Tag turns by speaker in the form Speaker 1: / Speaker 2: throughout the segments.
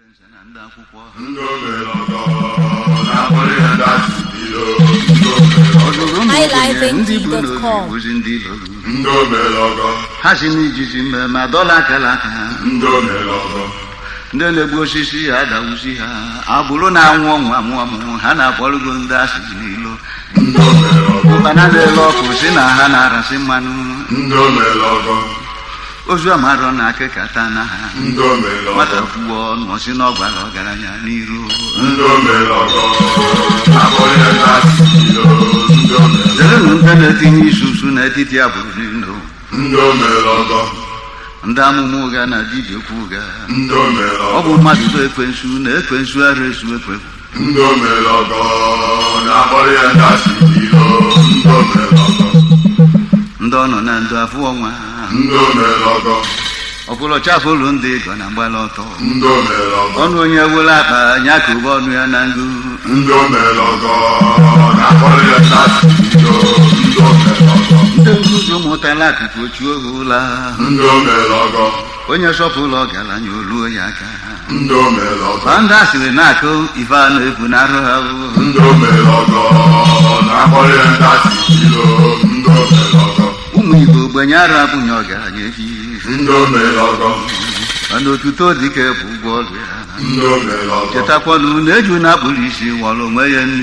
Speaker 1: highlifeng.com
Speaker 2: ha si n'ijiji ma dọla akala aka ha ndị na-egbu osisi ha dawusi ha agbụrụ na-anwụ ọnwụ amụọmụ ha na-akpọrọgo ndị asịrị n'ilo ụkpana na-ele ọkụ si na ha na-arasị mmanụ ozu amarọ na akịkata na ha nwata kwuo ọnụ osi na ọgbara ọgaranya n'iru zerenụ ndị na-etinye isusu n'etiti agbụrụ n'ilo ndị amụma ụga na dibịa okwu ụga ọ bụ mmadụ bụ ekwensu na ekwensu ara esu ekwebu ndị ọ nọ na ndụ afụ ọnwa ọbụla chafụlụ ndị ịgọ na mgbala ọtọ ọnụ onye wụla akpa nya ka ụba ọnụ ya na ngụ ndị nzuzu mụtala akụkụ ochu oge ụla onye sọpụlụ ọgaranya oluo ya aka ma ndị asịrị na-akụ ife a na-ebu na arụ ha ụmụ Igbo ogbenye arụ abụghị ọgaranya efi mana otuto dike bụ ụgwọ ọrụ ya chetakwanụ na eju na-akpụrụ isi nwọrọ onwe ya nri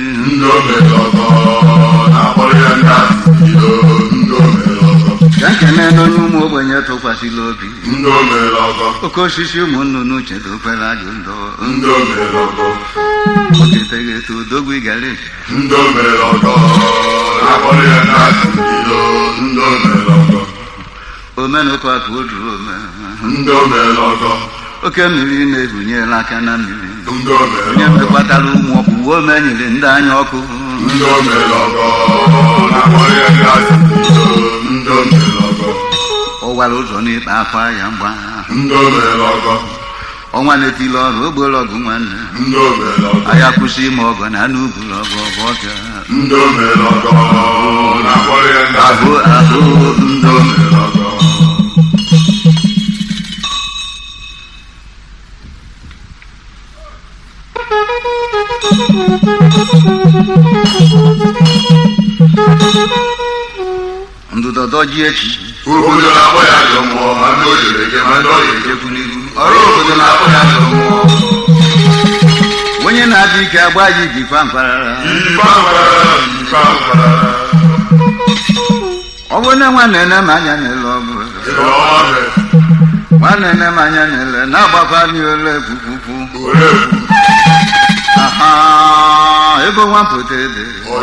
Speaker 2: ka nkene n'onye ụmụ ogbenye tụkwasịla obi oke osisi ụmụ nnụnụ chedokwere ajụ ndọ oketeghị eto odogwu gara eji omenụkọ ka o duru ome oke mmiri na-ebunyela aka na mmiri onye mekpatara ụmụ ọkpụwe ome nyere ndị anya ọkụ ọ gwara ụzọ n'ịkpa akwa ya mgba ọnwa na-etili ọrụ ogbolọgụ nwanne anya kwụsị ime ọgọ na anụ ugolọgụ ọgụ ọbịa ahụ ndụdọdọ ji echi
Speaker 3: obodo na-akpọ ya ajọ mmụọ ma ndị o jere eje ma ndị ọ ga-ejekwu n'iru ọrụ obodo na-akpọ ya ajọ mmụọ
Speaker 2: onye na-adị ike agba ji jikwa mkparara ọ bụ na nwanne nne m anya na-ele ọgụ nwanne nne m anya na-ele na-agbakwa n'ole kwukwukwu ego nwampụta ede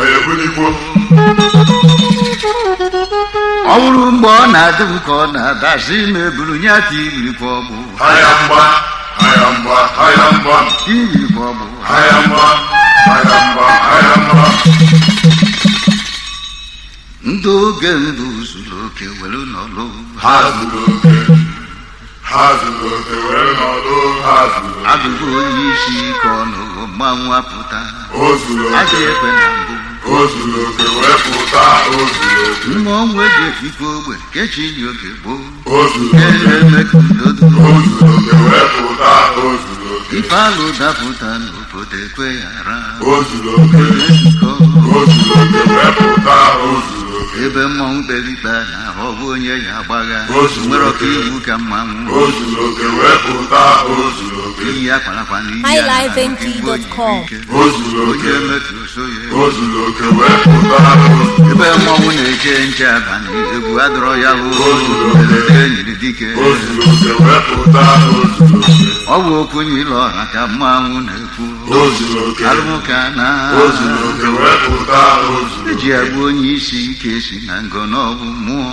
Speaker 2: ọ bụrụ mgbe ọ na-adị m ka ọ na-adasi ime buru nye aka irikwa ọgbụ irikwa ọgbụ ndị oge mbụ zuru oke were n'ọlụ abụghị onye isi ka ọ nụrụ mmanwụ apụta adị ekwe na mbụ mma ọnwụ eji efikwa ogbe kechiri oge gboo na-eme ka udodo ife alụ dapụta n'obodo ekwe ghara ebe mmọnwụ kperikpe na ọ bụ onye ya agbagha nwere ọka iwu ka mmanwụ iyi akparakpa n'iyi
Speaker 1: highlifeng.com
Speaker 2: onye metụ so ya ebe mmọnwụ na-eche nche abalị egwu adọrọ ya bụ elede nyiri dike ọ bụ okwu nyile ọha ka mmanwụ na-ekwu arụmụka na eji agba onye isi ike si na ngọ n'ọbụ mmụọ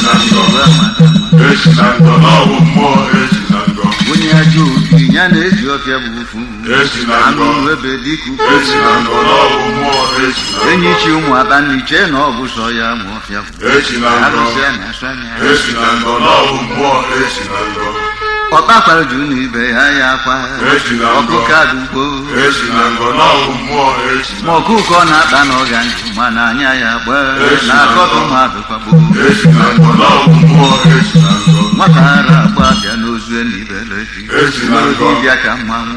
Speaker 2: onye ajọ obi ya na-eji ọfịa bụ ufu anụ ebe dịka enyi chi ụmụ abanniche na ọ bụ sọ ya ma ọfịa arụsị a na-asụ anya ọkpa kpara ju n'ibe ya ya akwa ọkụkọ adugbo ma ọkụkọ na-akpa n'ọganju mana anya ya gbaa na akọtụ mmadụ kwagbo nwata ara agba bịa n'ozu enibele ji dibịa ka mmanwụ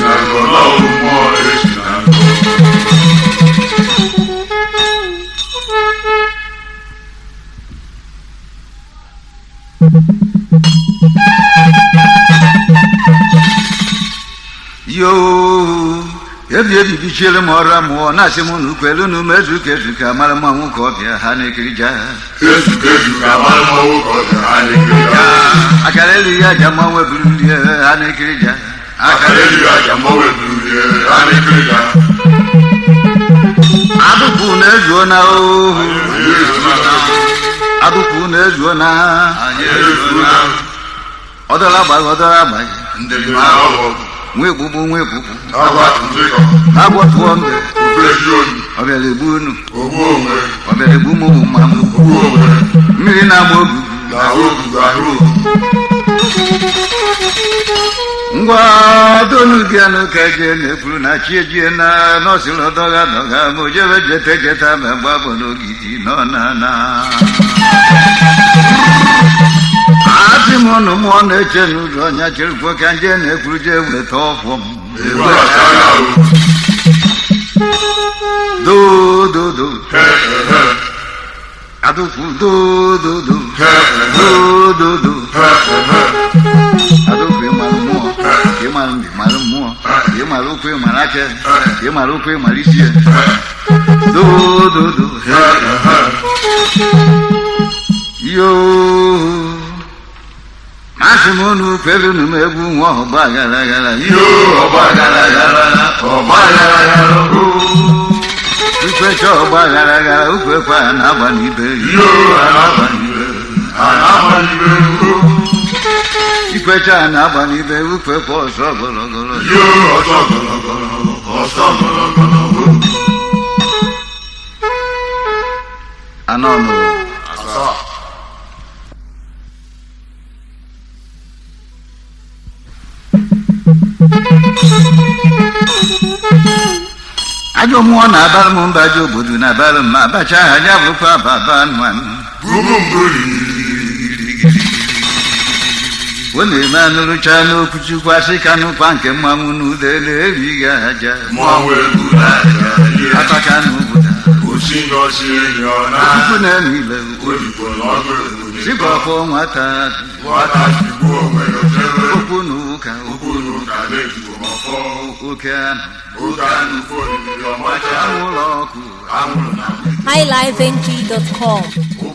Speaker 2: yo ebi bichiere m ọra mụọ na-asị m na ukwelu na umezu ka ezu ka mara mmanwụ ka ọ bịa ha na-ekiri ja akara elu ya aja mmanwụ eburulie ha na-ekiri ja adụkwu na-ezuo na ohu adụkwu na-ezuo na ọdọla agbaghị nwe gbugbu agwọtụọ mbe ọ bịara egbu unu ọ bịara egbu mụmụ mmanwụ mmiri na-agba ogugu ngwa donu bịanụ ka jee na-ekwuru na chi ejie na nọsịrị ọdọga dọga ma o jebe jeta ma gbabọ n'ogidi nọ na asị m ụnụ mmụọ na-eche n'ụzọ ọnya cherukwo ka nje na-ekwuru jee weta ọfọ m dododo adụkwu dododo adụkwu ịmara mmụọ ịmara ndị mara mmụọ ịmara ụkwụ ịmara aka ịmara ụkwụ ịmara isi ya dododo yo masị m unu kwelu nu m egwu nwa ọgba gara ukwecha ọgba gara ukwekwa na-agba n'ibe ikwecha na-agba n'ibe ukwekwa ọsọ gọlọgọlọ anọnụ ajọ mmụọ na-abara m mba ajọ obodo na-abara m ma abacha ha ya bụkwa baba nwanụ ọ na-eme anụrụcha n'okwu Chukwu asị ka nụkwa nke mmanwụ n'udele erighị aja ataka n'obodo Chukwu na-eme ile sikọfọ nwata okwu na ụka oke anụ anwụrụ ọkụ
Speaker 1: highlifeng.com